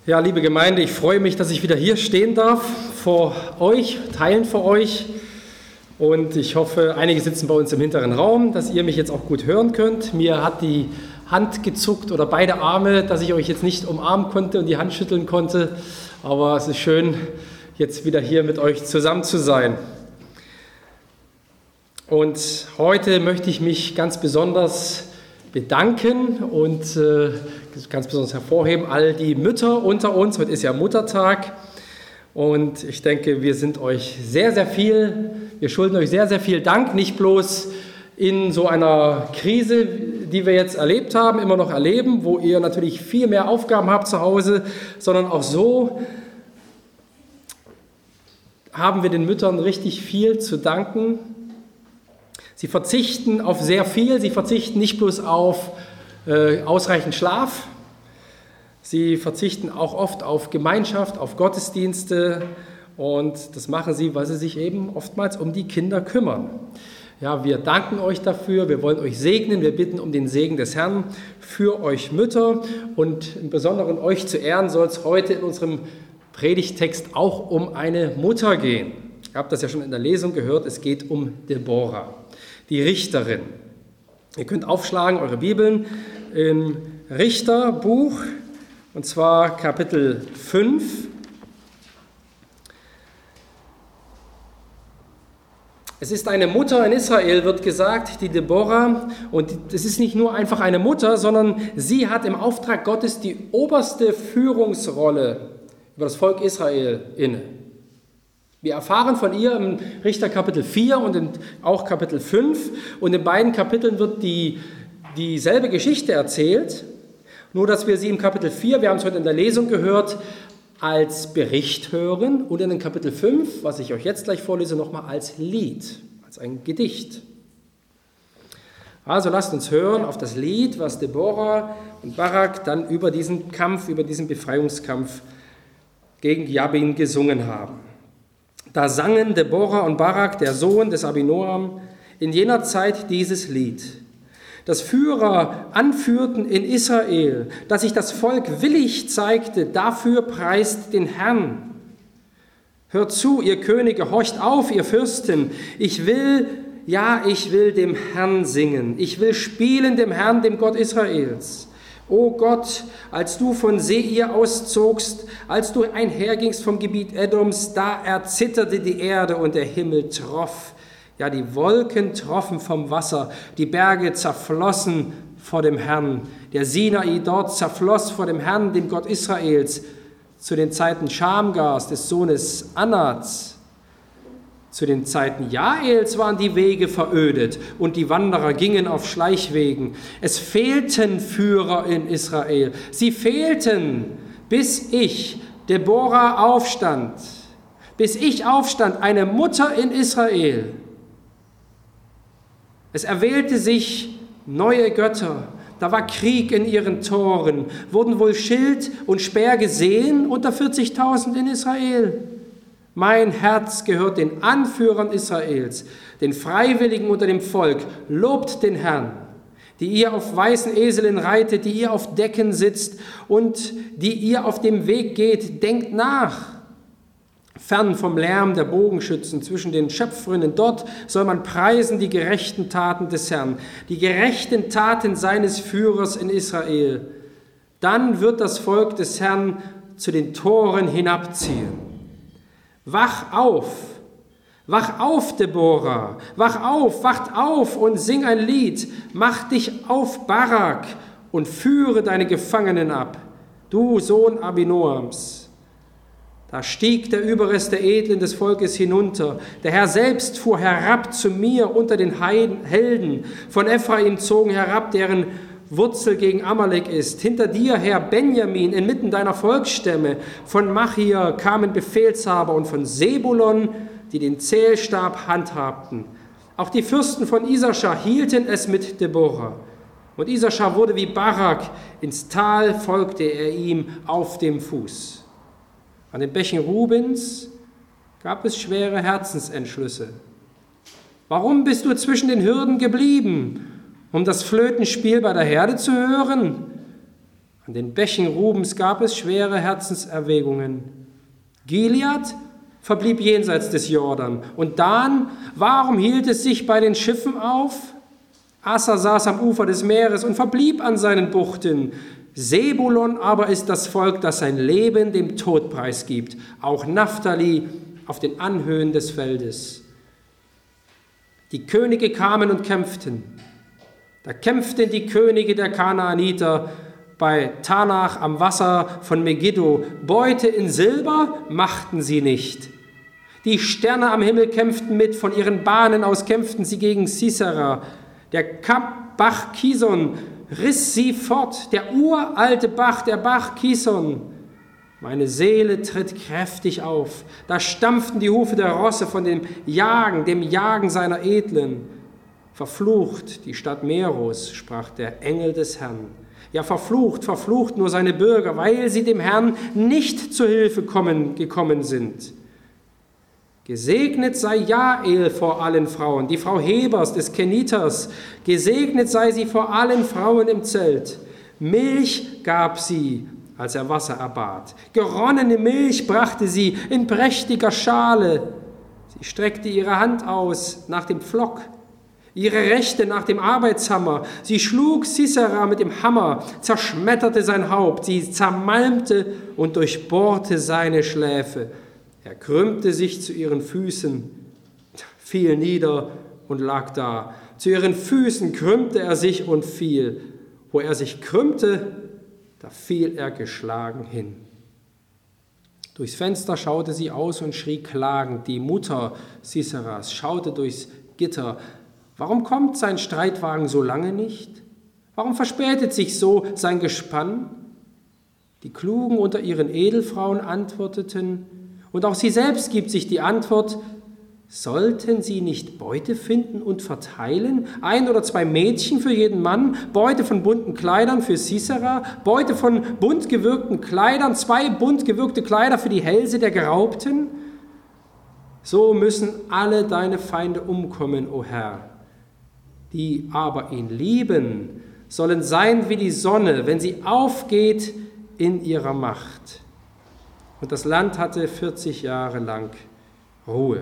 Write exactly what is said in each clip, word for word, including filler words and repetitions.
Ja, liebe Gemeinde, ich freue mich, dass ich wieder hier stehen darf, vor euch, teilen vor euch. Und ich hoffe, einige sitzen bei uns im hinteren Raum, dass ihr mich jetzt auch gut hören könnt. Mir hat die Hand gezuckt oder beide Arme, dass ich euch jetzt nicht umarmen konnte und die Hand schütteln konnte. Aber es ist schön, jetzt wieder hier mit euch zusammen zu sein. Und heute möchte ich mich ganz besonders bedanken und äh, ganz besonders hervorheben, all die Mütter unter uns. Heute ist ja Muttertag und ich denke, wir sind euch sehr, sehr viel, wir schulden euch sehr, sehr viel Dank, nicht bloß in so einer Krise, die wir jetzt erlebt haben, immer noch erleben, wo ihr natürlich viel mehr Aufgaben habt zu Hause, sondern auch so haben wir den Müttern richtig viel zu danken. Sie verzichten auf sehr viel, sie verzichten nicht bloß auf äh, ausreichend Schlaf, sie verzichten auch oft auf Gemeinschaft, auf Gottesdienste und das machen sie, weil sie sich eben oftmals um die Kinder kümmern. Ja, wir danken euch dafür, wir wollen euch segnen, wir bitten um den Segen des Herrn für euch Mütter und im Besonderen euch zu ehren soll es heute in unserem Predigttext auch um eine Mutter gehen. Ihr habt das ja schon in der Lesung gehört, es geht um Deborah, die Richterin. Ihr könnt aufschlagen eure Bibeln im Richterbuch, und zwar Kapitel fünf. Es ist eine Mutter in Israel, wird gesagt, die Deborah, und es ist nicht nur einfach eine Mutter, sondern sie hat im Auftrag Gottes die oberste Führungsrolle über das Volk Israel inne. Wir erfahren von ihr im Richter Kapitel vier und in auch Kapitel fünf. Und in beiden Kapiteln wird die, dieselbe Geschichte erzählt, nur dass wir sie im Kapitel vier, wir haben es heute in der Lesung gehört, als Bericht hören und in Kapitel fünf, was ich euch jetzt gleich vorlese, nochmal als Lied, als ein Gedicht. Also lasst uns hören auf das Lied, was Deborah und Barak dann über diesen Kampf, über diesen Befreiungskampf gegen Jabin gesungen haben. Da sangen Deborah und Barak, der Sohn des Abinoam, in jener Zeit dieses Lied, das Führer anführten in Israel, dass sich das Volk willig zeigte, dafür preist den Herrn. Hört zu, ihr Könige, horcht auf, ihr Fürsten, ich will, ja, ich will dem Herrn singen, ich will spielen dem Herrn, dem Gott Israels. O Gott, als du von Seir auszogst, als du einhergingst vom Gebiet Edoms, da erzitterte die Erde und der Himmel troff. Ja, die Wolken troffen vom Wasser, die Berge zerflossen vor dem Herrn. Der Sinai dort zerfloss vor dem Herrn, dem Gott Israels, zu den Zeiten Schamgars, des Sohnes Anats. Zu den Zeiten Jaels waren die Wege verödet und die Wanderer gingen auf Schleichwegen. Es fehlten Führer in Israel. Sie fehlten, bis ich, Deborah, aufstand. Bis ich aufstand, eine Mutter in Israel. Es erwählte sich neue Götter. Da war Krieg in ihren Toren. Wurden wohl Schild und Speer gesehen unter vierzigtausend in Israel? Mein Herz gehört den Anführern Israels, den Freiwilligen unter dem Volk. Lobt den Herrn, die ihr auf weißen Eseln reitet, die ihr auf Decken sitzt und die ihr auf dem Weg geht. Denkt nach. Fern vom Lärm der Bogenschützen zwischen den Schöpferinnen, dort soll man preisen die gerechten Taten des Herrn, die gerechten Taten seines Führers in Israel. Dann wird das Volk des Herrn zu den Toren hinabziehen. Wach auf, wach auf, Deborah, wach auf, wacht auf und sing ein Lied. Mach dich auf, Barak, und führe deine Gefangenen ab, du Sohn Abinoams. Da stieg der Überrest der Edlen des Volkes hinunter. Der Herr selbst fuhr herab zu mir unter den Heiden, Helden. Von Ephraim zogen herab, deren Wurzel gegen Amalek ist. Hinter dir her Benjamin, inmitten deiner Volksstämme. Von Machir kamen Befehlshaber und von Sebulon, die den Zählstab handhabten. Auch die Fürsten von Isaschar hielten es mit Deborah. Und Isaschar wurde wie Barak, ins Tal folgte er ihm auf dem Fuß. An den Bächen Rubens gab es schwere Herzensentschlüsse. Warum bist du zwischen den Hürden geblieben, um das Flötenspiel bei der Herde zu hören? An den Bächen Rubens gab es schwere Herzenserwägungen. Gilead verblieb jenseits des Jordan. Und Dan, warum hielt es sich bei den Schiffen auf? Asa saß am Ufer des Meeres und verblieb an seinen Buchten. Sebulon aber ist das Volk, das sein Leben dem Tod preisgibt. Auch Naphtali auf den Anhöhen des Feldes. Die Könige kamen und kämpften. Da kämpften die Könige der Kanaaniter bei Tanach am Wasser von Megiddo. Beute in Silber machten sie nicht. Die Sterne am Himmel kämpften mit, von ihren Bahnen aus kämpften sie gegen Sisera. Der Bach Kison riss sie fort, der uralte Bach, der Bach Kison. Meine Seele tritt kräftig auf. Da stampften die Hufe der Rosse von dem Jagen, dem Jagen seiner Edlen. Verflucht die Stadt Meros, sprach der Engel des Herrn. Ja, verflucht, verflucht nur seine Bürger, weil sie dem Herrn nicht zu Hilfe kommen, gekommen sind. Gesegnet sei Jael vor allen Frauen, die Frau Hebers des Keniters. Gesegnet sei sie vor allen Frauen im Zelt. Milch gab sie, als er Wasser erbat. Geronnene Milch brachte sie in prächtiger Schale. Sie streckte ihre Hand aus nach dem Pflock, ihre Rechte nach dem Arbeitshammer. Sie schlug Sisera mit dem Hammer, zerschmetterte sein Haupt. Sie zermalmte und durchbohrte seine Schläfe. Er krümmte sich zu ihren Füßen, fiel nieder und lag da. Zu ihren Füßen krümmte er sich und fiel. Wo er sich krümmte, da fiel er geschlagen hin. Durchs Fenster schaute sie aus und schrie klagend. Die Mutter Siseras schaute durchs Gitter. Warum kommt sein Streitwagen so lange nicht? Warum verspätet sich so sein Gespann? Die Klugen unter ihren Edelfrauen antworteten, und auch sie selbst gibt sich die Antwort, sollten sie nicht Beute finden und verteilen? Ein oder zwei Mädchen für jeden Mann, Beute von bunten Kleidern für Sisera, Beute von bunt gewirkten Kleidern, zwei bunt gewirkte Kleider für die Hälse der Geraubten? So müssen alle deine Feinde umkommen, o Herr. Die aber ihn lieben, sollen sein wie die Sonne, wenn sie aufgeht in ihrer Macht. Und das Land hatte vierzig Jahre lang Ruhe.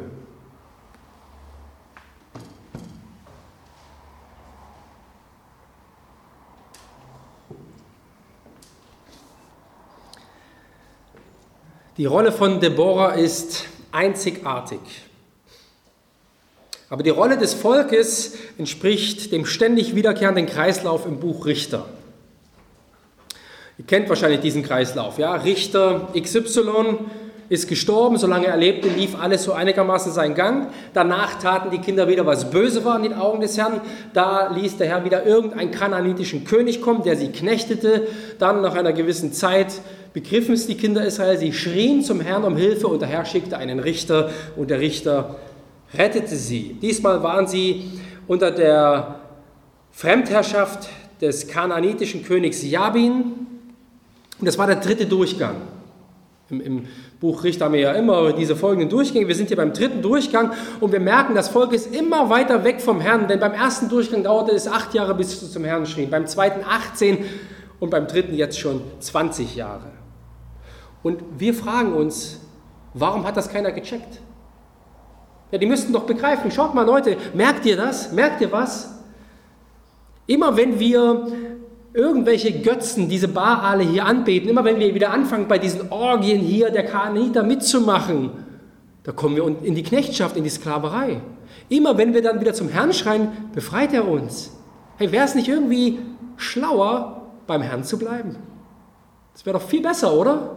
Die Rolle von Deborah ist einzigartig. Aber die Rolle des Volkes entspricht dem ständig wiederkehrenden Kreislauf im Buch Richter. Ihr kennt wahrscheinlich diesen Kreislauf. Ja? Richter X Y ist gestorben, solange er lebte, lief alles so einigermaßen seinen Gang. Danach taten die Kinder wieder, was böse war in den Augen des Herrn. Da ließ der Herr wieder irgendeinen kanaanitischen König kommen, der sie knechtete. Dann nach einer gewissen Zeit begriffen es die Kinder Israel, sie schrien zum Herrn um Hilfe und der Herr schickte einen Richter und der Richter rettete sie. Diesmal waren sie unter der Fremdherrschaft des kanaanitischen Königs Jabin. Und das war der dritte Durchgang. Im, Im Buch Richter haben wir ja immer diese folgenden Durchgänge. Wir sind hier beim dritten Durchgang und wir merken, das Volk ist immer weiter weg vom Herrn. Denn beim ersten Durchgang dauerte es acht Jahre, bis sie zum Herrn schrien. Beim zweiten achtzehn und beim dritten jetzt schon zwanzig Jahre. Und wir fragen uns, warum hat das keiner gecheckt? Ja, die müssten doch begreifen. Schaut mal Leute, merkt ihr das? Merkt ihr was? Immer wenn wir irgendwelche Götzen, diese Baale hier anbeten, immer wenn wir wieder anfangen, bei diesen Orgien hier der Kanaaniter mitzumachen, da kommen wir in die Knechtschaft, in die Sklaverei. Immer wenn wir dann wieder zum Herrn schreien, befreit er uns. Hey, wäre es nicht irgendwie schlauer, beim Herrn zu bleiben? Das wäre doch viel besser, oder?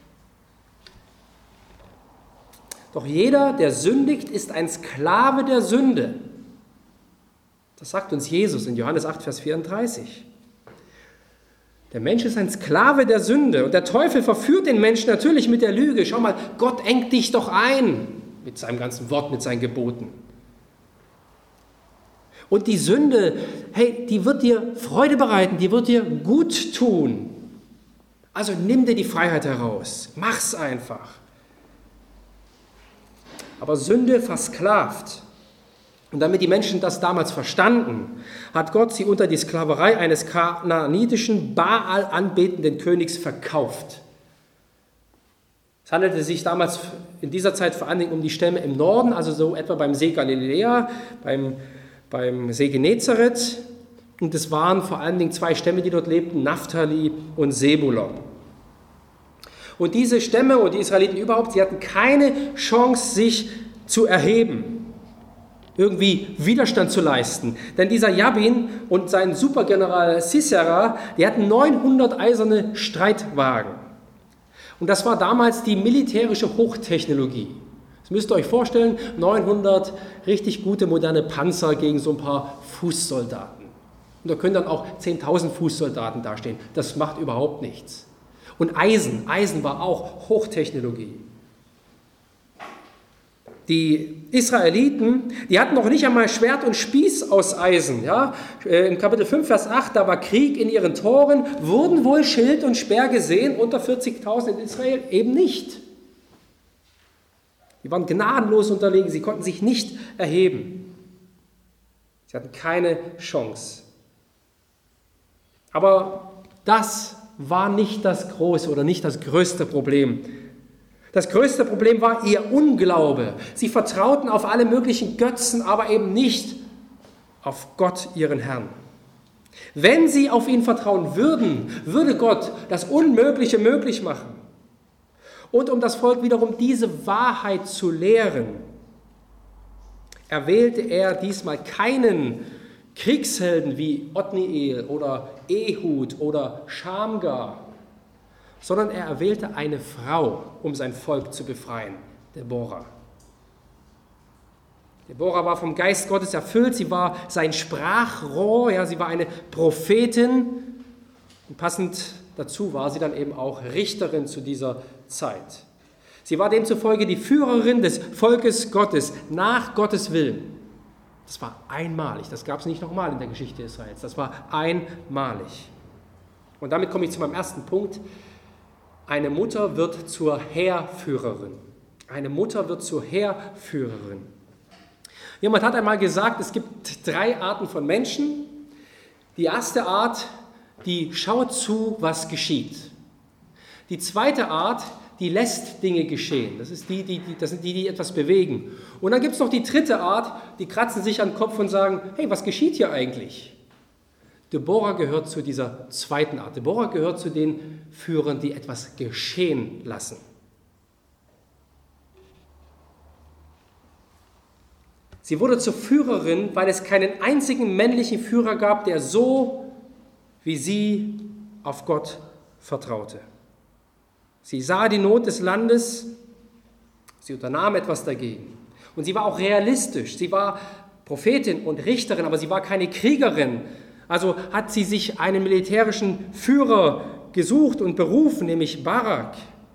Doch jeder, der sündigt, ist ein Sklave der Sünde. Das sagt uns Jesus in Johannes acht, Vers vierunddreißig. Der Mensch ist ein Sklave der Sünde und der Teufel verführt den Menschen natürlich mit der Lüge. Schau mal, Gott engt dich doch ein mit seinem ganzen Wort, mit seinen Geboten. Und die Sünde, hey, die wird dir Freude bereiten, die wird dir gut tun. Also nimm dir die Freiheit heraus, mach's einfach. Aber Sünde versklavt. Und damit die Menschen das damals verstanden, hat Gott sie unter die Sklaverei eines kanaanitischen, Baal anbetenden Königs verkauft. Es handelte sich damals in dieser Zeit vor allen Dingen um die Stämme im Norden, also so etwa beim See Galiläa, beim, beim See Genezareth. Und es waren vor allen Dingen zwei Stämme, die dort lebten, Naphtali und Sebulon. Und diese Stämme und die Israeliten überhaupt, sie hatten keine Chance, sich zu erheben, irgendwie Widerstand zu leisten. Denn dieser Jabin und sein Supergeneral Sisera, die hatten neunhundert eiserne Streitwagen. Und das war damals die militärische Hochtechnologie. Das müsst ihr euch vorstellen, neunhundert richtig gute moderne Panzer gegen so ein paar Fußsoldaten. Und da können dann auch zehntausend Fußsoldaten dastehen. Das macht überhaupt nichts. Und Eisen, Eisen war auch Hochtechnologie. Die Israeliten, die hatten noch nicht einmal Schwert und Spieß aus Eisen. Ja? Im Kapitel fünf, Vers acht, da war Krieg in ihren Toren, wurden wohl Schild und Speer gesehen, unter vierzigtausend in Israel eben nicht. Die waren gnadenlos unterlegen, sie konnten sich nicht erheben. Sie hatten keine Chance. Aber das war nicht das große oder nicht das größte Problem. Das größte Problem war ihr Unglaube. Sie vertrauten auf alle möglichen Götzen, aber eben nicht auf Gott, ihren Herrn. Wenn sie auf ihn vertrauen würden, würde Gott das Unmögliche möglich machen. Und um das Volk wiederum diese Wahrheit zu lehren, erwählte er diesmal keinen Kriegshelden wie Othniel oder Ehud oder Schamgar, sondern er erwählte eine Frau, um sein Volk zu befreien, Deborah. Deborah war vom Geist Gottes erfüllt, sie war sein Sprachrohr, ja, sie war eine Prophetin und passend dazu war sie dann eben auch Richterin zu dieser Zeit. Sie war demzufolge die Führerin des Volkes Gottes nach Gottes Willen. Das war einmalig, das gab es nicht nochmal in der Geschichte Israels, das war einmalig. Und damit komme ich zu meinem ersten Punkt. Eine Mutter wird zur Heerführerin. Eine Mutter wird zur Heerführerin. Jemand hat einmal gesagt, es gibt drei Arten von Menschen. Die erste Art, die schaut zu, was geschieht. Die zweite Art, die lässt Dinge geschehen. Das ist die, die, die, das sind die, die etwas bewegen. Und dann gibt es noch die dritte Art, die kratzen sich an den Kopf und sagen, hey, was geschieht hier eigentlich? Deborah gehört zu dieser zweiten Art. Deborah gehört zu den Führern, die etwas geschehen lassen. Sie wurde zur Führerin, weil es keinen einzigen männlichen Führer gab, der so wie sie auf Gott vertraute. Sie sah die Not des Landes, sie unternahm etwas dagegen. Und sie war auch realistisch. Sie war Prophetin und Richterin, aber sie war keine Kriegerin. Also hat sie sich einen militärischen Führer gesucht und berufen, nämlich Barak.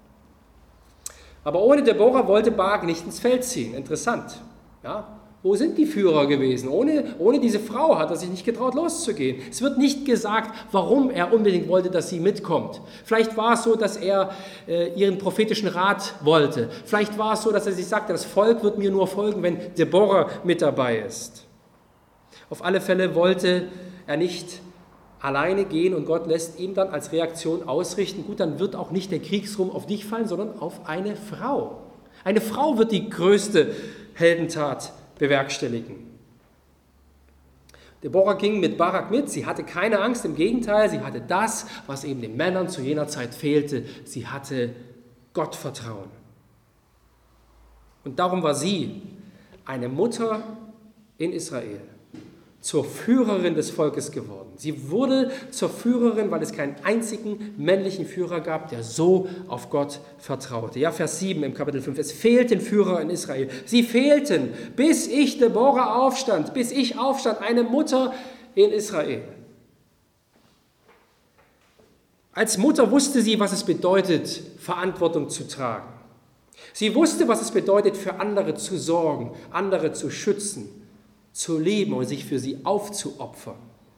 Aber ohne Deborah wollte Barak nicht ins Feld ziehen. Interessant. Ja? Wo sind die Führer gewesen? Ohne, ohne diese Frau hat er sich nicht getraut, loszugehen. Es wird nicht gesagt, warum er unbedingt wollte, dass sie mitkommt. Vielleicht war es so, dass er äh, ihren prophetischen Rat wollte. Vielleicht war es so, dass er sich sagte, das Volk wird mir nur folgen, wenn Deborah mit dabei ist. Auf alle Fälle wollte er nicht alleine gehen und Gott lässt ihm dann als Reaktion ausrichten, gut, dann wird auch nicht der Kriegsruhm auf dich fallen, sondern auf eine Frau. Eine Frau wird die größte Heldentat bewerkstelligen. Deborah ging mit Barak mit, sie hatte keine Angst, im Gegenteil, sie hatte das, was eben den Männern zu jener Zeit fehlte, sie hatte Gottvertrauen. Und darum war sie eine Mutter in Israel, zur Führerin des Volkes geworden. Sie wurde zur Führerin, weil es keinen einzigen männlichen Führer gab, der so auf Gott vertraute. Ja, Vers sieben im Kapitel fünf. Es fehlten Führer in Israel. Sie fehlten, bis ich, Deborah, aufstand, bis ich aufstand, eine Mutter in Israel. Als Mutter wusste sie, was es bedeutet, Verantwortung zu tragen. Sie wusste, was es bedeutet, für andere zu sorgen, andere zu schützen, zu lieben und sich für sie aufzuopfern.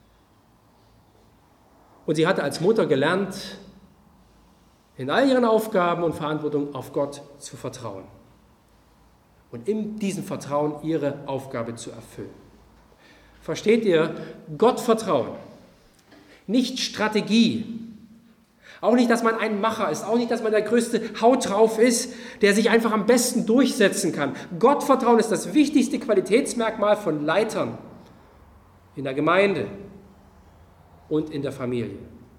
Und sie hatte als Mutter gelernt, in all ihren Aufgaben und Verantwortung auf Gott zu vertrauen. und in diesem Vertrauen ihre Aufgabe zu erfüllen. Versteht ihr? Gott vertrauen. Nicht Strategie. Auch nicht, dass man ein Macher ist. Auch nicht, dass man der größte Haut drauf ist, der sich einfach am besten durchsetzen kann. Gottvertrauen ist das wichtigste Qualitätsmerkmal von Leitern in der Gemeinde und in der Familie.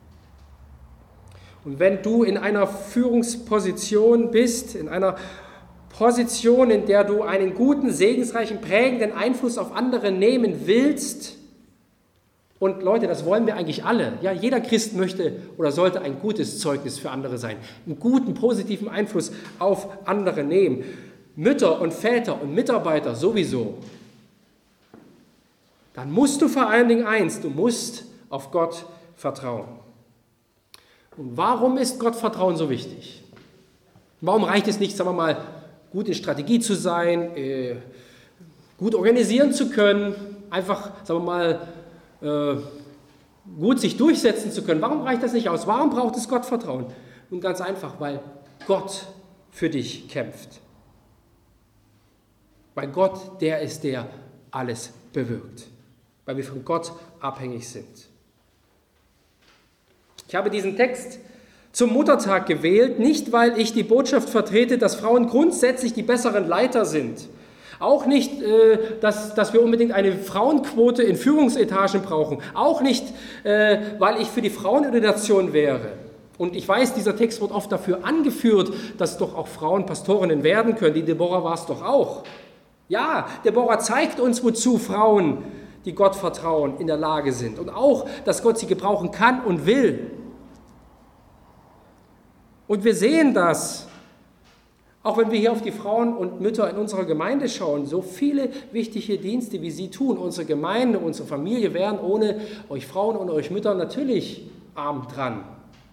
Und wenn du in einer Führungsposition bist, in einer Position, in der du einen guten, segensreichen, prägenden Einfluss auf andere nehmen willst, und Leute, das wollen wir eigentlich alle. Ja, jeder Christ möchte oder sollte ein gutes Zeugnis für andere sein, einen guten, positiven Einfluss auf andere nehmen. Mütter und Väter und Mitarbeiter sowieso. Dann musst du vor allen Dingen eins, du musst auf Gott vertrauen. Und warum ist Gottvertrauen so wichtig? Warum reicht es nicht, sagen wir mal, gut in Strategie zu sein, äh, gut organisieren zu können, einfach, sagen wir mal, äh, gut sich durchsetzen zu können? Warum reicht das nicht aus? Warum braucht es Gottvertrauen? Nun ganz einfach, weil Gott für dich kämpft. Weil Gott der ist, der alles bewirkt. Weil wir von Gott abhängig sind. Ich habe diesen Text zum Muttertag gewählt, nicht weil ich die Botschaft vertrete, dass Frauen grundsätzlich die besseren Leiter sind. Auch nicht, äh, dass, dass wir unbedingt eine Frauenquote in Führungsetagen brauchen. Auch nicht, äh, weil ich für die Frauenordination wäre. Und ich weiß, dieser Text wird oft dafür angeführt, dass doch auch Frauen Pastorinnen werden können. Die Deborah war es doch auch. Ja, Deborah zeigt uns, wozu Frauen, die Gott vertrauen, in der Lage sind. Und auch, dass Gott sie gebrauchen kann und will. Und wir sehen das, auch wenn wir hier auf die Frauen und Mütter in unserer Gemeinde schauen, so viele wichtige Dienste, wie sie tun. Unsere Gemeinde, unsere Familie wären ohne euch Frauen und euch Mütter natürlich arm dran.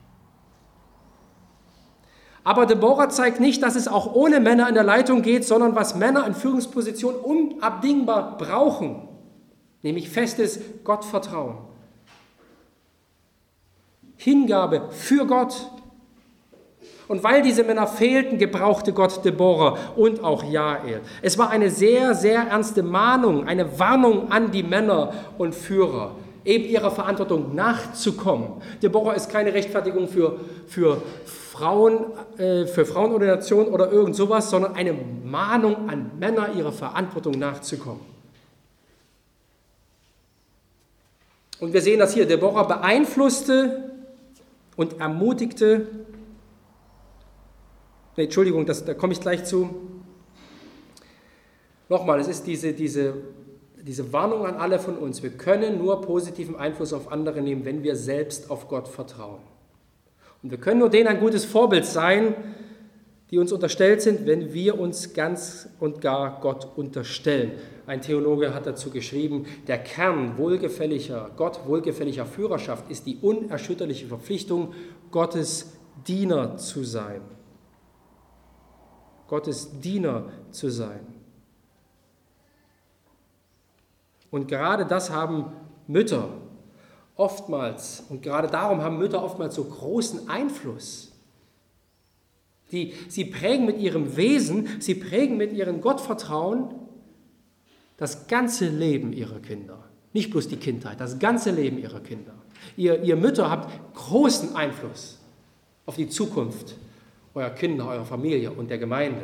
Aber Deborah zeigt nicht, dass es auch ohne Männer in der Leitung geht, sondern was Männer in Führungspositionen unabdingbar brauchen, nämlich festes Gottvertrauen. Hingabe für Gott. Und weil diese Männer fehlten, gebrauchte Gott Deborah und auch Jael. Es war eine sehr, sehr ernste Mahnung, eine Warnung an die Männer und Führer, eben ihrer Verantwortung nachzukommen. Deborah ist keine Rechtfertigung für, für, Frauen, äh, für Frauenordination oder irgend sowas, sondern eine Mahnung an Männer, ihrer Verantwortung nachzukommen. Und wir sehen das hier. Deborah beeinflusste und ermutigte. Nee, Entschuldigung, das, da komme ich gleich zu. Nochmal, es ist diese, diese, diese Warnung an alle von uns. Wir können nur positiven Einfluss auf andere nehmen, wenn wir selbst auf Gott vertrauen. Und wir können nur denen ein gutes Vorbild sein, die uns unterstellt sind, wenn wir uns ganz und gar Gott unterstellen. Ein Theologe hat dazu geschrieben, der Kern wohlgefälliger, Gott wohlgefälliger Führerschaft ist die unerschütterliche Verpflichtung, Gottes Diener zu sein. Gottes Diener zu sein. Und gerade das haben Mütter oftmals, und gerade darum haben Mütter oftmals so großen Einfluss. Die, sie prägen mit ihrem Wesen, sie prägen mit ihrem Gottvertrauen das ganze Leben ihrer Kinder. Nicht bloß die Kindheit, das ganze Leben ihrer Kinder. Ihr, ihr Mütter habt großen Einfluss auf die Zukunft eurer Kinder, eurer Familie und der Gemeinde.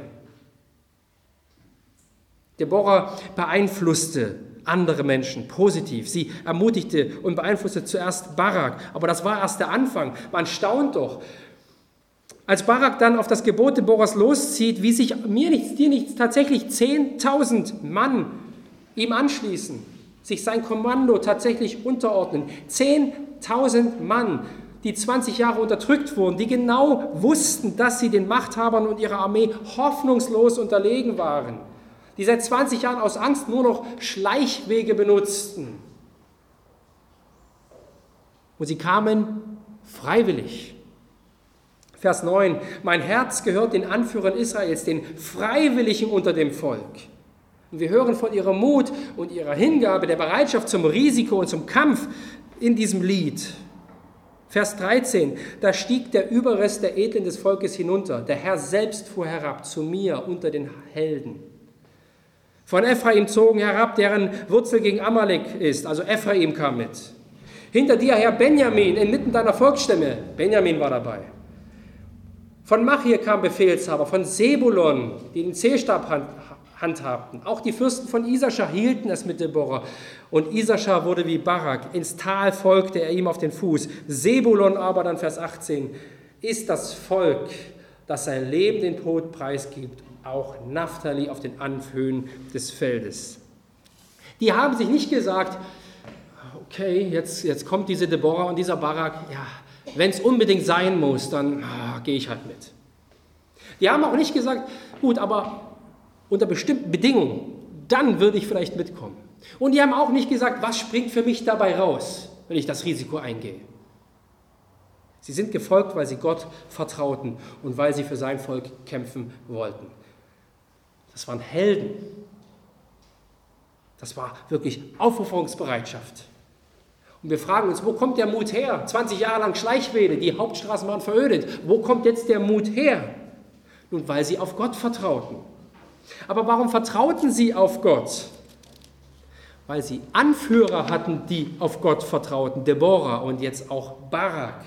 Deborah beeinflusste andere Menschen positiv. Sie ermutigte und beeinflusste zuerst Barak. Aber das war erst der Anfang. Man staunt doch. Als Barak dann auf das Gebot Deborahs loszieht, wie sich mir nichts, dir nichts, tatsächlich zehntausend Mann ihm anschließen, sich sein Kommando tatsächlich unterordnen. zehntausend Mann, die zwanzig Jahre unterdrückt wurden, die genau wussten, dass sie den Machthabern und ihrer Armee hoffnungslos unterlegen waren, die seit zwanzig Jahren aus Angst nur noch Schleichwege benutzten. Und sie kamen freiwillig. Vers neun, mein Herz gehört den Anführern Israels, den Freiwilligen unter dem Volk. Und wir hören von ihrem Mut und ihrer Hingabe, der Bereitschaft zum Risiko und zum Kampf in diesem Lied. Vers dreizehn, da stieg der Überrest der Edlen des Volkes hinunter. Der Herr selbst fuhr herab zu mir unter den Helden. Von Ephraim zogen herab, deren Wurzel gegen Amalek ist, also Ephraim kam mit. Hinter dir her Benjamin, inmitten deiner Volksstämme, Benjamin war dabei. Von Machir kam Befehlshaber, von Sebulon, die den Zehstab handhabten. Auch die Fürsten von Isaschar hielten es mit Deborah. Und Isaschar wurde wie Barak, ins Tal folgte er ihm auf den Fuß. Sebulon aber, dann Vers achtzehn, ist das Volk, das sein Leben den Tod preisgibt, auch Naphtali auf den Anhöhen des Feldes. Die haben sich nicht gesagt, okay, jetzt, jetzt kommt diese Deborah und dieser Barak, ja, wenn es unbedingt sein muss, dann ah, gehe ich halt mit. Die haben auch nicht gesagt, gut, aber unter bestimmten Bedingungen, dann würde ich vielleicht mitkommen. Und die haben auch nicht gesagt, was springt für mich dabei raus, wenn ich das Risiko eingehe. Sie sind gefolgt, weil sie Gott vertrauten und weil sie für sein Volk kämpfen wollten. Das waren Helden. Das war wirklich Aufopferungsbereitschaft. Und wir fragen uns, wo kommt der Mut her? zwanzig Jahre lang Schleichwede, die Hauptstraßen waren verödet. Wo kommt jetzt der Mut her? Nun, weil sie auf Gott vertrauten. Aber warum vertrauten sie auf Gott? Weil sie Anführer hatten, die auf Gott vertrauten. Deborah und jetzt auch Barak.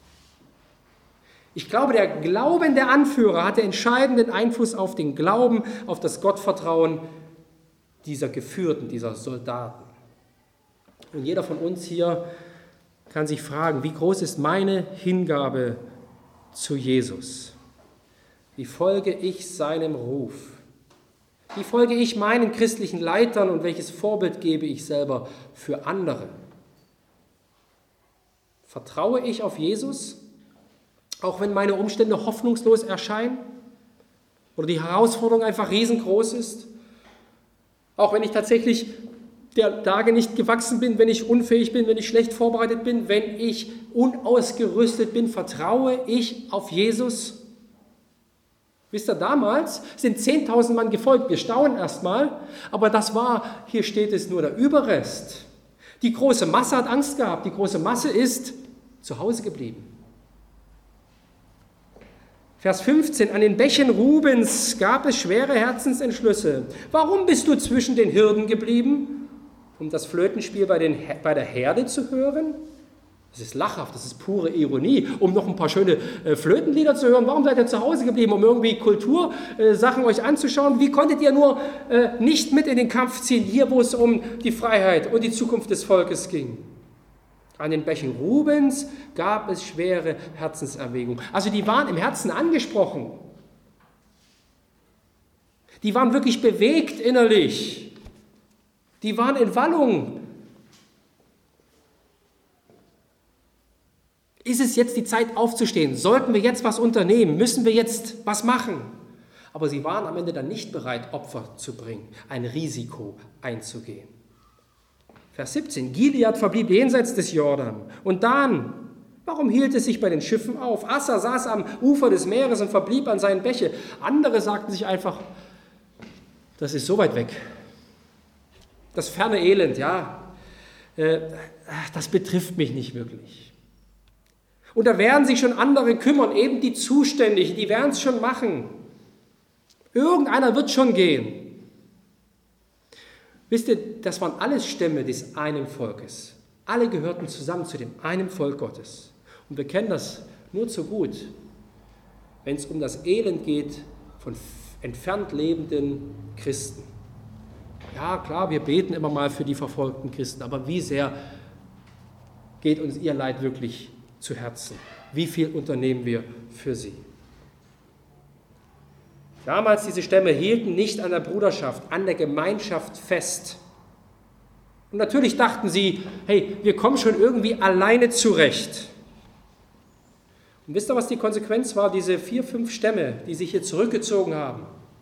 Ich glaube, der Glauben der Anführer hatte entscheidenden Einfluss auf den Glauben, auf das Gottvertrauen dieser Geführten, dieser Soldaten. Und jeder von uns hier kann sich fragen, wie groß ist meine Hingabe zu Jesus? Wie folge ich seinem Ruf? Wie folge ich meinen christlichen Leitern und welches Vorbild gebe ich selber für andere? Vertraue ich auf Jesus, auch wenn meine Umstände hoffnungslos erscheinen oder die Herausforderung einfach riesengroß ist? Auch wenn ich tatsächlich der Lage nicht gewachsen bin, wenn ich unfähig bin, wenn ich schlecht vorbereitet bin, wenn ich unausgerüstet bin, vertraue ich auf Jesus? Wisst ihr, damals sind zehntausend Mann gefolgt. Wir staunen erstmal, aber das war, hier steht es, nur der Überrest. Die große Masse hat Angst gehabt. Die große Masse ist zu Hause geblieben. Vers fünfzehn, an den Bächen Rubens gab es schwere Herzensentschlüsse. Warum bist du zwischen den Hirden geblieben? Um das Flötenspiel bei, den, bei der Herde zu hören? Das ist lachhaft, das ist pure Ironie. Um noch ein paar schöne äh, Flötenlieder zu hören, warum seid ihr zu Hause geblieben? Um irgendwie Kultursachen äh, euch anzuschauen? Wie konntet ihr nur äh, nicht mit in den Kampf ziehen, hier wo es um die Freiheit und die Zukunft des Volkes ging? An den Bächen Rubens gab es schwere Herzenserwägungen. Also die waren im Herzen angesprochen. Die waren wirklich bewegt innerlich. Die waren in Wallung. Ist es jetzt die Zeit aufzustehen? Sollten wir jetzt was unternehmen? Müssen wir jetzt was machen? Aber sie waren am Ende dann nicht bereit, Opfer zu bringen, ein Risiko einzugehen. Vers siebzehn, Gilead verblieb jenseits des Jordan. Und Dan, warum hielt es sich bei den Schiffen auf? Assa saß am Ufer des Meeres und verblieb an seinen Bäche. Andere sagten sich einfach, das ist so weit weg. Das ferne Elend, ja, äh, das betrifft mich nicht wirklich. Und da werden sich schon andere kümmern, eben die Zuständigen, die werden es schon machen. Irgendeiner wird schon gehen. Wisst ihr, das waren alles Stämme des einen Volkes. Alle gehörten zusammen zu dem einen Volk Gottes. Und wir kennen das nur zu gut, wenn es um das Elend geht von entfernt lebenden Christen. Ja, klar, wir beten immer mal für die verfolgten Christen, aber wie sehr geht uns ihr Leid wirklich zu Herzen? Wie viel unternehmen wir für sie? Damals, diese Stämme hielten nicht an der Bruderschaft, an der Gemeinschaft fest. Und natürlich dachten sie, hey, wir kommen schon irgendwie alleine zurecht. Und wisst ihr, was die Konsequenz war? Diese vier, fünf Stämme, die sich hier zurückgezogen haben,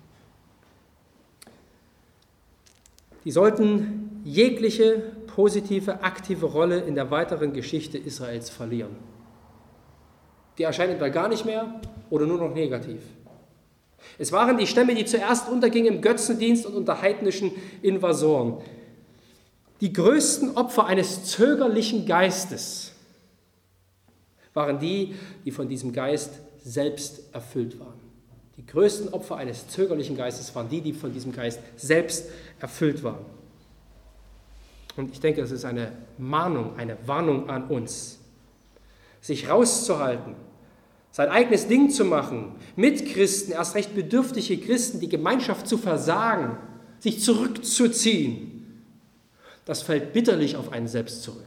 die sollten jegliche positive, aktive Rolle in der weiteren Geschichte Israels verlieren. Die erscheinen entweder gar nicht mehr oder nur noch negativ. Es waren die Stämme, die zuerst untergingen im Götzendienst und unter heidnischen Invasoren. Die größten Opfer eines zögerlichen Geistes waren die, die von diesem Geist selbst erfüllt waren. Die größten Opfer eines zögerlichen Geistes waren die, die von diesem Geist selbst erfüllt waren. Und ich denke, das ist eine Mahnung, eine Warnung an uns, sich rauszuhalten, sein eigenes Ding zu machen, mit Christen, erst recht bedürftige Christen, die Gemeinschaft zu versagen, sich zurückzuziehen. Das fällt bitterlich auf einen selbst zurück.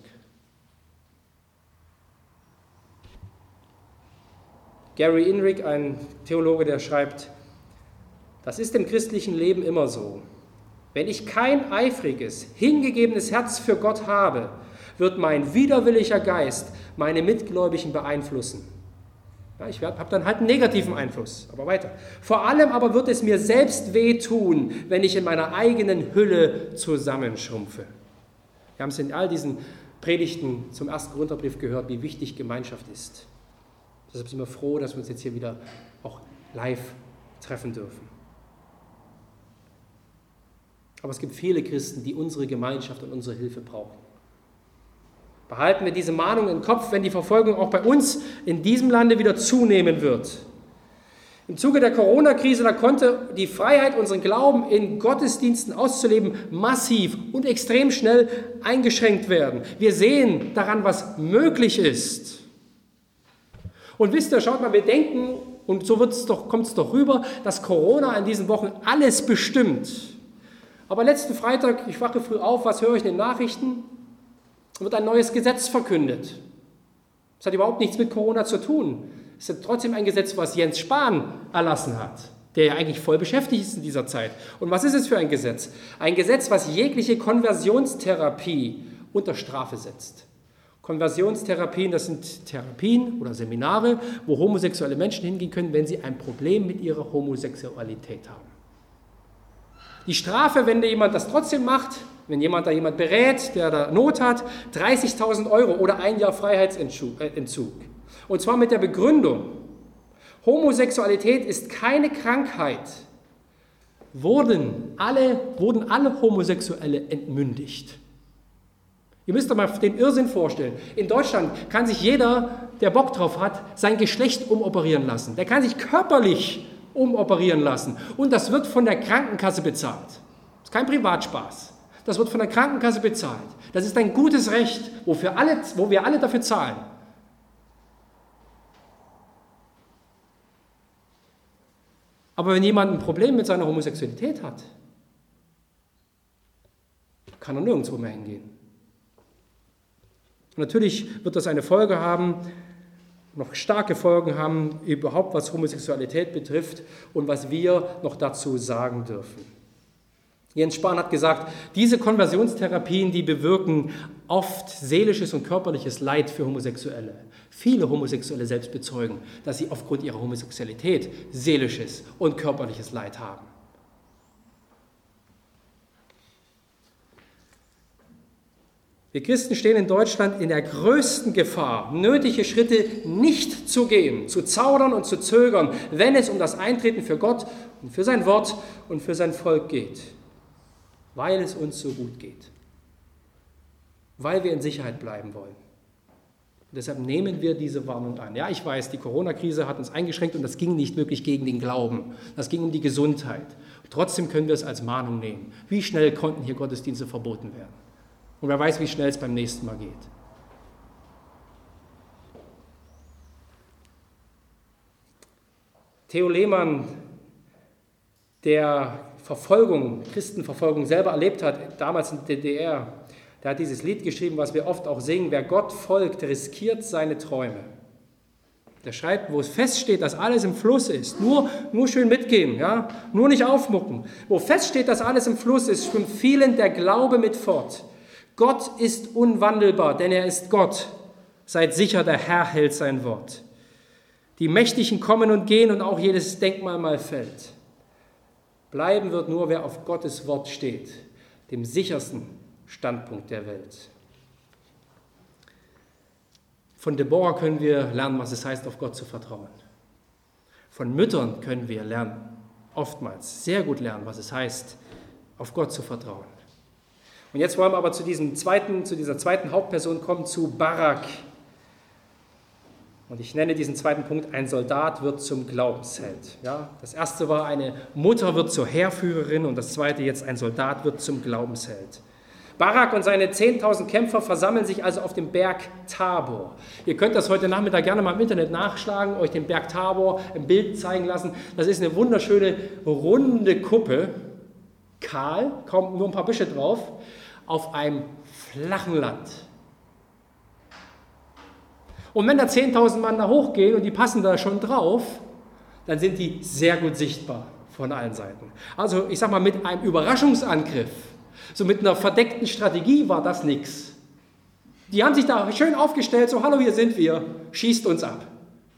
Gary Inrig, ein Theologe, der schreibt, das ist im christlichen Leben immer so. Wenn ich kein eifriges, hingegebenes Herz für Gott habe, wird mein widerwilliger Geist meine Mitgläubigen beeinflussen. Ja, ich habe dann halt einen negativen Einfluss, aber weiter. Vor allem aber wird es mir selbst wehtun, wenn ich in meiner eigenen Hülle zusammenschrumpfe. Wir haben es in all diesen Predigten zum ersten Korintherbrief gehört, wie wichtig Gemeinschaft ist. Deshalb sind wir froh, dass wir uns jetzt hier wieder auch live treffen dürfen. Aber es gibt viele Christen, die unsere Gemeinschaft und unsere Hilfe brauchen. Behalten wir diese Mahnung im Kopf, wenn die Verfolgung auch bei uns in diesem Lande wieder zunehmen wird. Im Zuge der Corona-Krise, da konnte die Freiheit, unseren Glauben in Gottesdiensten auszuleben, massiv und extrem schnell eingeschränkt werden. Wir sehen daran, was möglich ist. Und wisst ihr, schaut mal, wir denken, und so wird's doch, kommt es doch rüber, dass Corona in diesen Wochen alles bestimmt. Aber letzten Freitag, ich wache früh auf, was höre ich in den Nachrichten? Wird ein neues Gesetz verkündet. Das hat überhaupt nichts mit Corona zu tun. Es ist trotzdem ein Gesetz, was Jens Spahn erlassen hat, der ja eigentlich voll beschäftigt ist in dieser Zeit. Und was ist es für ein Gesetz? Ein Gesetz, was jegliche Konversionstherapie unter Strafe setzt. Konversionstherapien, das sind Therapien oder Seminare, wo homosexuelle Menschen hingehen können, wenn sie ein Problem mit ihrer Homosexualität haben. Die Strafe, wenn jemand das trotzdem macht, wenn jemand da jemand berät, der da Not hat, dreißigtausend Euro oder ein Jahr Freiheitsentzug. Und zwar mit der Begründung, Homosexualität ist keine Krankheit. Wurden alle, wurden alle Homosexuelle entmündigt. Ihr müsst euch mal den Irrsinn vorstellen. In Deutschland kann sich jeder, der Bock drauf hat, sein Geschlecht umoperieren lassen. Der kann sich körperlich umoperieren lassen. Und das wird von der Krankenkasse bezahlt. Das ist kein Privatspaß. Das wird von der Krankenkasse bezahlt. Das ist ein gutes Recht, wofür alle, wo wir alle dafür zahlen. Aber wenn jemand ein Problem mit seiner Homosexualität hat, kann er nirgendwo mehr hingehen. Und natürlich wird das eine Folge haben, noch starke Folgen haben, überhaupt was Homosexualität betrifft und was wir noch dazu sagen dürfen. Jens Spahn hat gesagt, diese Konversionstherapien, die bewirken oft seelisches und körperliches Leid für Homosexuelle. Viele Homosexuelle selbst bezeugen, dass sie aufgrund ihrer Homosexualität seelisches und körperliches Leid haben. Wir Christen stehen in Deutschland in der größten Gefahr, nötige Schritte nicht zu gehen, zu zaudern und zu zögern, wenn es um das Eintreten für Gott und für sein Wort und für sein Volk geht, weil es uns so gut geht, weil wir in Sicherheit bleiben wollen. Und deshalb nehmen wir diese Warnung an. Ja, ich weiß, die Corona-Krise hat uns eingeschränkt und das ging nicht wirklich gegen den Glauben, das ging um die Gesundheit. Und trotzdem können wir es als Mahnung nehmen. Wie schnell konnten hier Gottesdienste verboten werden? Und wer weiß, wie schnell es beim nächsten Mal geht. Theo Lehmann, der Verfolgung, Christenverfolgung selber erlebt hat, damals in der D D R, der hat dieses Lied geschrieben, was wir oft auch singen: Wer Gott folgt, riskiert seine Träume. Der schreibt, wo es feststeht, dass alles im Fluss ist, nur, nur schön mitgehen, ja? Nur nicht aufmucken. Wo feststeht, dass alles im Fluss ist, schwimmt vielen der Glaube mit fort. Gott ist unwandelbar, denn er ist Gott. Seid sicher, der Herr hält sein Wort. Die Mächtigen kommen und gehen und auch jedes Denkmal mal fällt. Bleiben wird nur, wer auf Gottes Wort steht, dem sichersten Standpunkt der Welt. Von Deborah können wir lernen, was es heißt, auf Gott zu vertrauen. Von Müttern können wir lernen, oftmals sehr gut lernen, was es heißt, auf Gott zu vertrauen. Und jetzt wollen wir aber zu, diesem zweiten, zu dieser zweiten Hauptperson kommen, zu Barak. Und ich nenne diesen zweiten Punkt, ein Soldat wird zum Glaubensheld. Ja, das erste war, eine Mutter wird zur Heerführerin und das zweite jetzt, ein Soldat wird zum Glaubensheld. Barak und seine zehntausend Kämpfer versammeln sich also auf dem Berg Tabor. Ihr könnt das heute Nachmittag gerne mal im Internet nachschlagen, euch den Berg Tabor im Bild zeigen lassen. Das ist eine wunderschöne, runde Kuppe, kahl, kaum nur ein paar Büsche drauf, auf einem flachen Land. Und wenn da zehntausend Mann da hochgehen und die passen da schon drauf, dann sind die sehr gut sichtbar von allen Seiten. Also ich sag mal, mit einem Überraschungsangriff, so mit einer verdeckten Strategie war das nichts. Die haben sich da schön aufgestellt, so hallo, hier sind wir, schießt uns ab.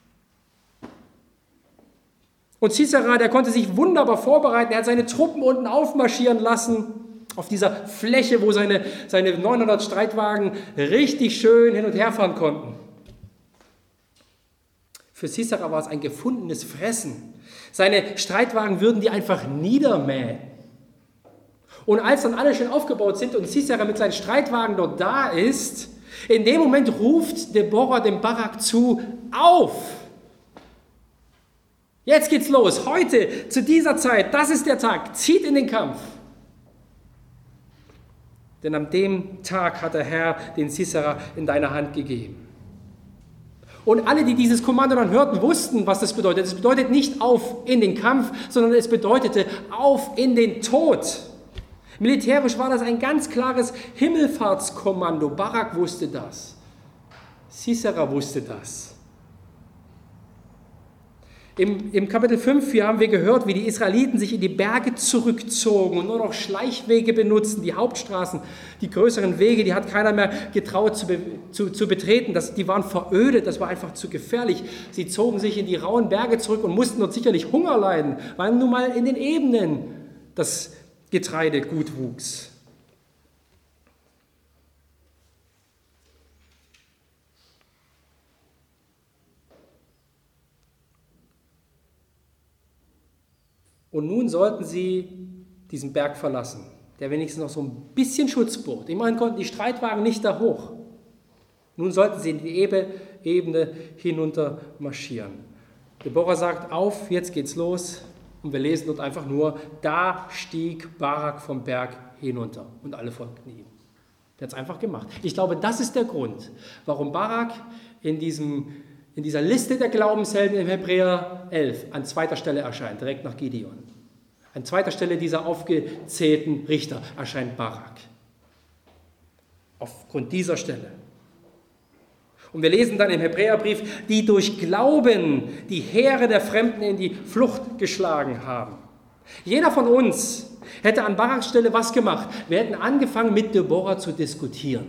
Und Sisera, der konnte sich wunderbar vorbereiten, er hat seine Truppen unten aufmarschieren lassen, auf dieser Fläche, wo seine, seine neunhundert Streitwagen richtig schön hin und her fahren konnten. Für Sisera war es ein gefundenes Fressen. Seine Streitwagen würden die einfach niedermähen. Und als dann alle schön aufgebaut sind und Sisera mit seinen Streitwagen dort da ist, in dem Moment ruft Deborah dem Barak zu, auf! Jetzt geht's los, heute, zu dieser Zeit, das ist der Tag, zieht in den Kampf. Denn an dem Tag hat der Herr den Sisera in deine Hand gegeben. Und alle, die dieses Kommando dann hörten, wussten, was das bedeutet. Es bedeutet nicht auf in den Kampf, sondern es bedeutete auf in den Tod. Militärisch war das ein ganz klares Himmelfahrtskommando. Barak wusste das. Sisera wusste das. Im, Im Kapitel fünf hier haben wir gehört, wie die Israeliten sich in die Berge zurückzogen und nur noch Schleichwege benutzten. Die Hauptstraßen, die größeren Wege, die hat keiner mehr getraut zu, be, zu, zu betreten. Das, die waren verödet, das war einfach zu gefährlich. Sie zogen sich in die rauen Berge zurück und mussten dort sicherlich Hunger leiden, weil nun mal in den Ebenen das Getreide gut wuchs. Und nun sollten sie diesen Berg verlassen, der wenigstens noch so ein bisschen Schutz bot. Immerhin konnten die Streitwagen nicht da hoch. Nun sollten sie in die Ebene hinunter marschieren. Deborah sagt, auf, jetzt geht's los. Und wir lesen dort einfach nur, da stieg Barak vom Berg hinunter. Und alle folgten ihm. Der hat es einfach gemacht. Ich glaube, das ist der Grund, warum Barak in diesem in dieser Liste der Glaubenshelden im Hebräer elf an zweiter Stelle erscheint, direkt nach Gideon. An zweiter Stelle dieser aufgezählten Richter erscheint Barak. Aufgrund dieser Stelle. Und wir lesen dann im Hebräerbrief, die durch Glauben die Heere der Fremden in die Flucht geschlagen haben. Jeder von uns hätte an Baraks Stelle was gemacht? Wir hätten angefangen, mit Deborah zu diskutieren.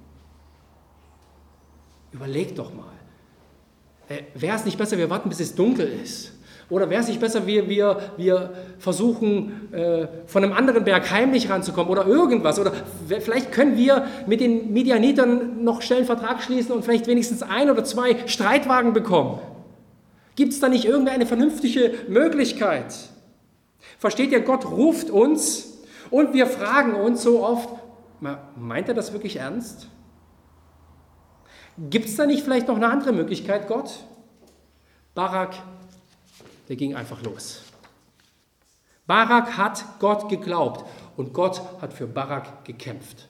Überleg doch mal. Wäre es nicht besser, wir warten, bis es dunkel ist? Oder wäre es nicht besser, wir, wir, wir versuchen, äh, von einem anderen Berg heimlich ranzukommen oder irgendwas? Oder vielleicht können wir mit den Midianitern noch schnell einen Vertrag schließen und vielleicht wenigstens ein oder zwei Streitwagen bekommen. Gibt es da nicht irgendeine vernünftige Möglichkeit? Versteht ihr, Gott ruft uns und wir fragen uns so oft, meint er das wirklich ernst? Gibt es da nicht vielleicht noch eine andere Möglichkeit, Gott? Barak, der ging einfach los. Barak hat Gott geglaubt und Gott hat für Barak gekämpft.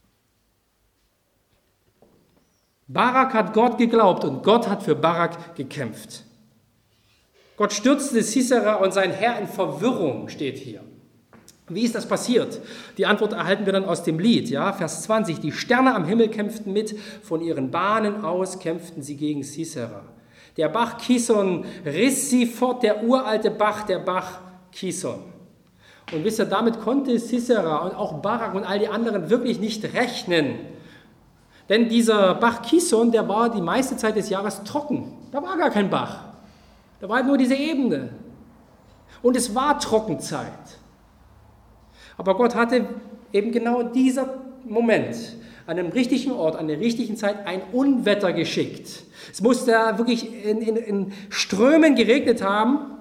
Barak hat Gott geglaubt und Gott hat für Barak gekämpft. Gott stürzte Sisera und sein Herr in Verwirrung, steht hier. Wie ist das passiert? Die Antwort erhalten wir dann aus dem Lied, ja, Vers zwanzig. Die Sterne am Himmel kämpften mit, von ihren Bahnen aus kämpften sie gegen Sisera. Der Bach Kison riss sie fort, der uralte Bach, der Bach Kison. Und wisst ihr, damit konnte Sisera und auch Barak und all die anderen wirklich nicht rechnen. Denn dieser Bach Kison, der war die meiste Zeit des Jahres trocken. Da war gar kein Bach. Da war halt nur diese Ebene. Und es war Trockenzeit. Aber Gott hatte eben genau in diesem Moment, an dem richtigen Ort, an der richtigen Zeit ein Unwetter geschickt. Es musste wirklich in, in, in Strömen geregnet haben,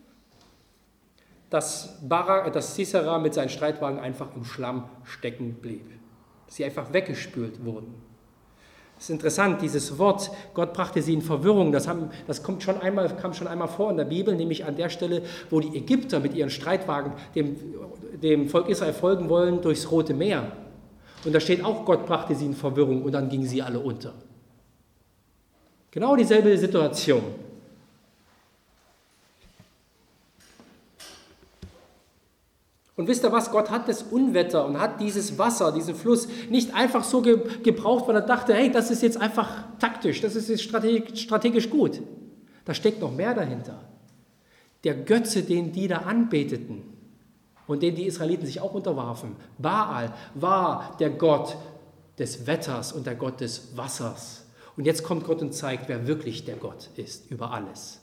dass, Barak, dass Sisera mit seinen Streitwagen einfach im Schlamm stecken blieb. Dass sie einfach weggespült wurden. Es ist interessant, dieses Wort, Gott brachte sie in Verwirrung, das, haben, das kommt schon einmal, kam schon einmal vor in der Bibel, nämlich an der Stelle, wo die Ägypter mit ihren Streitwagen dem, dem Volk Israel folgen wollen durchs Rote Meer. Und da steht auch, Gott brachte sie in Verwirrung und dann gingen sie alle unter. Genau dieselbe Situation. Und wisst ihr was, Gott hat das Unwetter und hat dieses Wasser, diesen Fluss nicht einfach so ge- gebraucht, weil er dachte, hey, das ist jetzt einfach taktisch, das ist jetzt strategisch, strategisch gut. Da steckt noch mehr dahinter. Der Götze, den die da anbeteten und den die Israeliten sich auch unterwarfen, Baal, war der Gott des Wetters und der Gott des Wassers. Und jetzt kommt Gott und zeigt, wer wirklich der Gott ist über alles.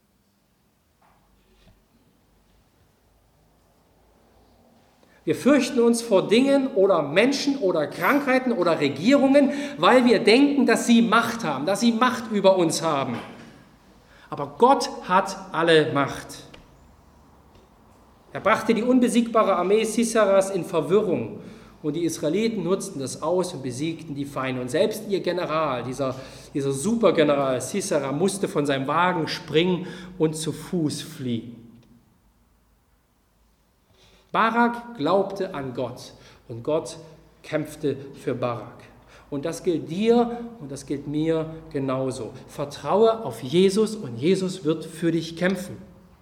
Wir fürchten uns vor Dingen oder Menschen oder Krankheiten oder Regierungen, weil wir denken, dass sie Macht haben, dass sie Macht über uns haben. Aber Gott hat alle Macht. Er brachte die unbesiegbare Armee Siseras in Verwirrung und die Israeliten nutzten das aus und besiegten die Feinde. Und selbst ihr General, dieser, dieser Supergeneral Sisera, musste von seinem Wagen springen und zu Fuß fliehen. Barak glaubte an Gott und Gott kämpfte für Barak. Und das gilt dir und das gilt mir genauso. Vertraue auf Jesus und Jesus wird für dich kämpfen.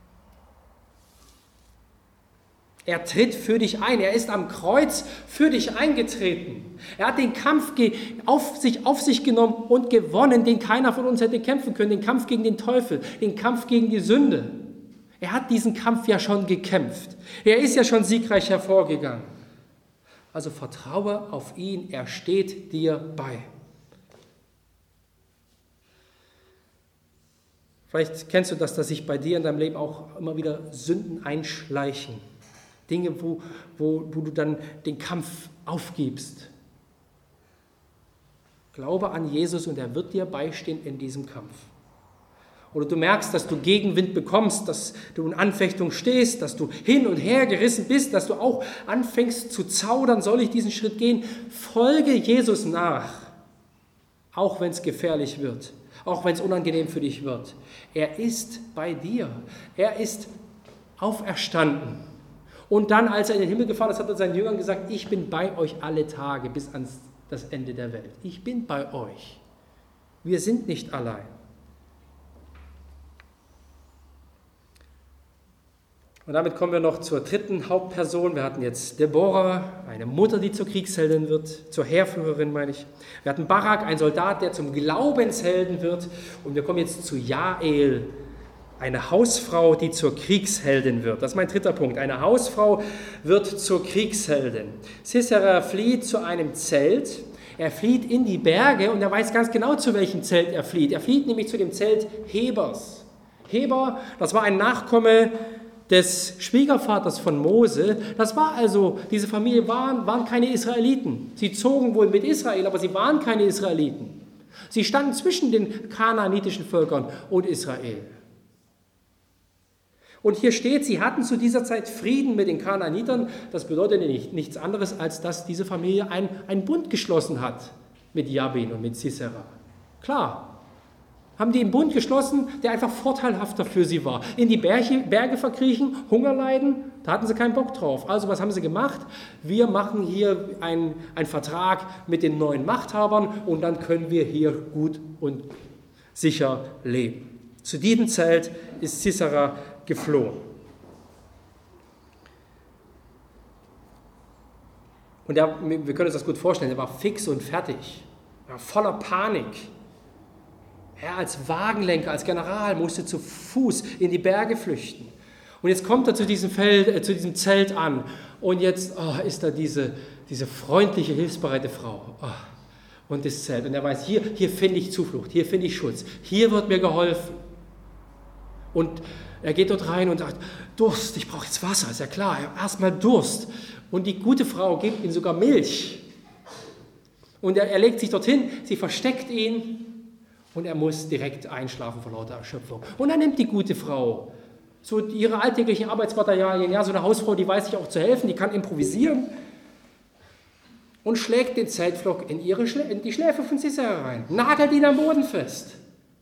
Er tritt für dich ein. Er ist am Kreuz für dich eingetreten. Er hat den Kampf auf sich, auf sich genommen und gewonnen, den keiner von uns hätte kämpfen können. Den Kampf gegen den Teufel, den Kampf gegen die Sünde. Er hat diesen Kampf ja schon gekämpft. Er ist ja schon siegreich hervorgegangen. Also vertraue auf ihn, er steht dir bei. Vielleicht kennst du das, dass sich bei dir in deinem Leben auch immer wieder Sünden einschleichen. Dinge, wo, wo, wo du dann den Kampf aufgibst. Glaube an Jesus und er wird dir beistehen in diesem Kampf. Oder du merkst, dass du Gegenwind bekommst, dass du in Anfechtung stehst, dass du hin und her gerissen bist, dass du auch anfängst zu zaudern, soll ich diesen Schritt gehen? Folge Jesus nach, auch wenn es gefährlich wird, auch wenn es unangenehm für dich wird. Er ist bei dir, er ist auferstanden. Und dann, als er in den Himmel gefahren ist, hat er seinen Jüngern gesagt, ich bin bei euch alle Tage bis ans das Ende der Welt. Ich bin bei euch. Wir sind nicht allein. Und damit kommen wir noch zur dritten Hauptperson. Wir hatten jetzt Deborah, eine Mutter, die zur Kriegsheldin wird, zur Heerführerin meine ich. Wir hatten Barak, ein Soldat, der zum Glaubenshelden wird. Und wir kommen jetzt zu Jael, eine Hausfrau, die zur Kriegsheldin wird. Das ist mein dritter Punkt. Eine Hausfrau wird zur Kriegsheldin. Sisera flieht zu einem Zelt. Er flieht in die Berge und er weiß ganz genau, zu welchem Zelt er flieht. Er flieht nämlich zu dem Zelt Hebers. Heber, das war ein Nachkomme des Schwiegervaters von Mose. Das war also, diese Familie waren, waren keine Israeliten. Sie zogen wohl mit Israel, aber sie waren keine Israeliten. Sie standen zwischen den kanaanitischen Völkern und Israel. Und hier steht, sie hatten zu dieser Zeit Frieden mit den Kanaanitern. Das bedeutet nicht, nichts anderes, als dass diese Familie ein, einen Bund geschlossen hat mit Jabin und mit Sisera. Klar, haben die einen Bund geschlossen, der einfach vorteilhafter für sie war. In die Berge, Berge verkriechen, Hunger leiden, da hatten sie keinen Bock drauf. Also was haben sie gemacht? Wir machen hier einen, einen Vertrag mit den neuen Machthabern und dann können wir hier gut und sicher leben. Zu diesem Zelt ist Sisera geflohen. Und er, wir können uns das gut vorstellen, er war fix und fertig, er war voller Panik. Er als Wagenlenker, als General musste zu Fuß in die Berge flüchten. Und jetzt kommt er zu diesem, Feld, äh, zu diesem Zelt an und jetzt oh, ist da diese, diese freundliche, hilfsbereite Frau. Oh, und das Zelt. Und er weiß, hier, hier finde ich Zuflucht, hier finde ich Schutz, hier wird mir geholfen. Und er geht dort rein und sagt, Durst, ich brauche jetzt Wasser, ist ja klar, erstmal Durst. Und die gute Frau gibt ihm sogar Milch. Und er, er legt sich dorthin, sie versteckt ihn. Und er muss direkt einschlafen vor lauter Erschöpfung. Und dann nimmt die gute Frau so ihre alltäglichen Arbeitsmaterialien, ja, so eine Hausfrau, die weiß sich auch zu helfen, die kann improvisieren. und schlägt den Zeltpflock in, ihre Schlä- in die Schläfe von Sisera rein, nagelt ihn am Boden fest.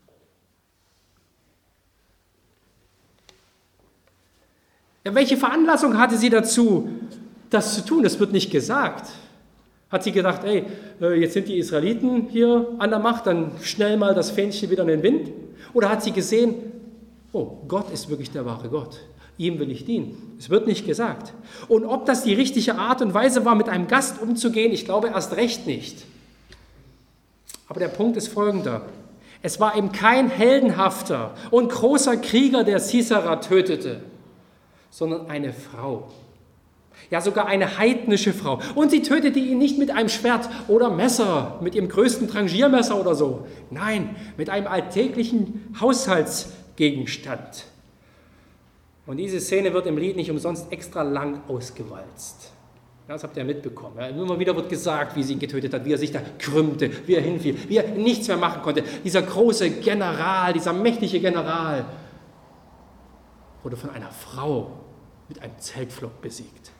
Ja, welche Veranlassung hatte sie dazu, das zu tun? Das wird nicht gesagt. Hat sie gedacht, ey, jetzt sind die Israeliten hier an der Macht, dann schnell mal das Fähnchen wieder in den Wind? Oder hat sie gesehen, oh, Gott ist wirklich der wahre Gott, ihm will ich dienen? Es wird nicht gesagt. Und ob das die richtige Art und Weise war, mit einem Gast umzugehen, ich glaube erst recht nicht. Aber der Punkt ist folgender. Es war eben kein heldenhafter und großer Krieger, der Sisera tötete, sondern eine Frau. Ja, sogar eine heidnische Frau. Und sie tötete ihn nicht mit einem Schwert oder Messer, mit ihrem größten Rangiermesser oder so. Nein, mit einem alltäglichen Haushaltsgegenstand. Und diese Szene wird im Lied nicht umsonst extra lang ausgewalzt. Ja, das habt ihr mitbekommen. Ja, immer wieder wird gesagt, wie sie ihn getötet hat, wie er sich da krümmte, wie er hinfiel, wie er nichts mehr machen konnte. Dieser große General, dieser mächtige General wurde von einer Frau mit einem Zeltpflock besiegt.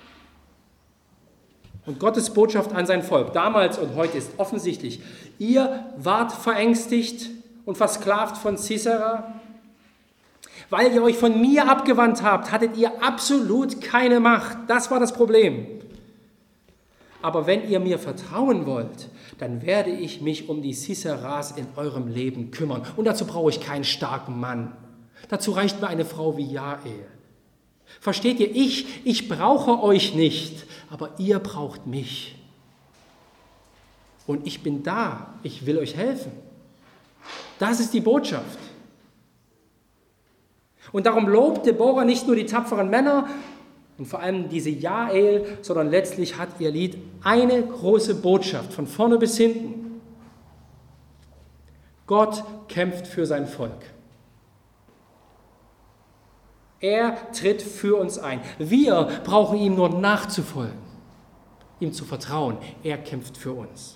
Und Gottes Botschaft an sein Volk damals und heute ist offensichtlich: Ihr wart verängstigt und versklavt von Sisera. Weil ihr euch von mir abgewandt habt, hattet ihr absolut keine Macht. Das war das Problem. Aber wenn ihr mir vertrauen wollt, dann werde ich mich um die Siseras in eurem Leben kümmern. Und dazu brauche ich keinen starken Mann. Dazu reicht mir eine Frau wie Jael. Versteht ihr, ich, ich brauche euch nicht, aber ihr braucht mich. Und ich bin da, ich will euch helfen. Das ist die Botschaft. Und darum lobt Deborah nicht nur die tapferen Männer und vor allem diese Jael, sondern letztlich hat ihr Lied eine große Botschaft, von vorne bis hinten. Gott kämpft für sein Volk. Er tritt für uns ein. Wir brauchen ihm nur nachzufolgen, ihm zu vertrauen. Er kämpft für uns.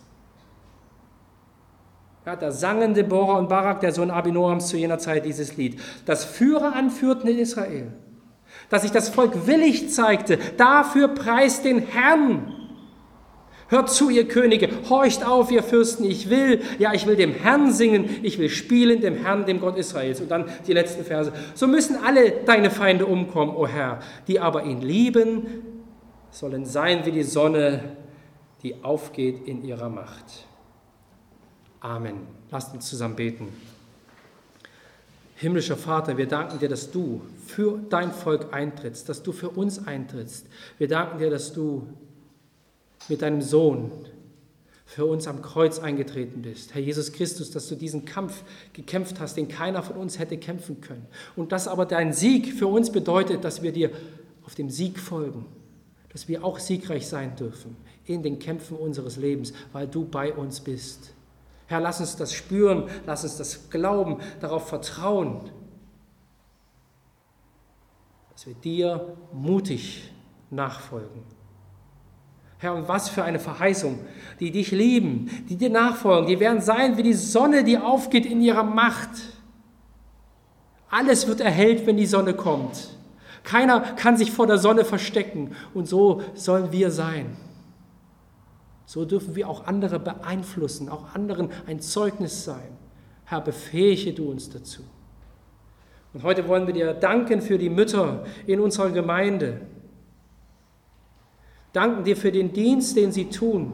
Ja, da sangen Deborah und Barak, der Sohn Abinoams, zu jener Zeit dieses Lied. Das Führer anführten in Israel, dass sich das Volk willig zeigte, dafür preist den Herrn. Hört zu, ihr Könige, horcht auf, ihr Fürsten, ich will, ja, ich will dem Herrn singen, ich will spielen, dem Herrn, dem Gott Israels. Und dann die letzten Verse. So müssen alle deine Feinde umkommen, o Herr, die aber ihn lieben, sollen sein wie die Sonne, die aufgeht in ihrer Macht. Amen. Lasst uns zusammen beten. Himmlischer Vater, wir danken dir, dass du für dein Volk eintrittst, dass du für uns eintrittst. Wir danken dir, dass du mit deinem Sohn für uns am Kreuz eingetreten bist. Herr Jesus Christus, dass du diesen Kampf gekämpft hast, den keiner von uns hätte kämpfen können. Und dass aber dein Sieg für uns bedeutet, dass wir dir auf dem Sieg folgen, dass wir auch siegreich sein dürfen in den Kämpfen unseres Lebens, weil du bei uns bist. Herr, lass uns das spüren, lass uns das glauben, darauf vertrauen, dass wir dir mutig nachfolgen. Herr, und was für eine Verheißung, die dich lieben, die dir nachfolgen, die werden sein wie die Sonne, die aufgeht in ihrer Macht. Alles wird erhellt, wenn die Sonne kommt. Keiner kann sich vor der Sonne verstecken und so sollen wir sein. So dürfen wir auch andere beeinflussen, auch anderen ein Zeugnis sein. Herr, befähige du uns dazu. Und heute wollen wir dir danken für die Mütter in unserer Gemeinde. Danken dir für den Dienst, den sie tun.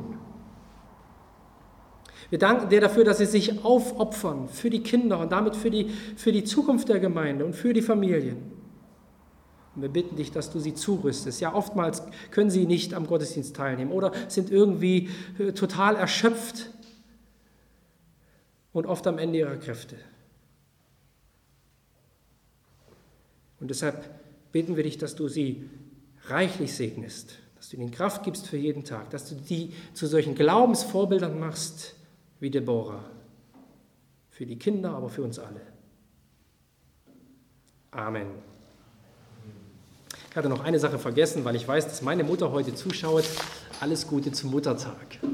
Wir danken dir dafür, dass sie sich aufopfern für die Kinder und damit für die, für die Zukunft der Gemeinde und für die Familien. Und wir bitten dich, dass du sie zurüstest. Ja, oftmals können sie nicht am Gottesdienst teilnehmen oder sind irgendwie total erschöpft und oft am Ende ihrer Kräfte. Und deshalb bitten wir dich, dass du sie reichlich segnest, dass du ihnen Kraft gibst für jeden Tag, dass du die zu solchen Glaubensvorbildern machst wie Deborah. Für die Kinder, aber für uns alle. Amen. Ich hatte noch eine Sache vergessen, weil ich weiß, dass meine Mutter heute zuschaut. Alles Gute zum Muttertag.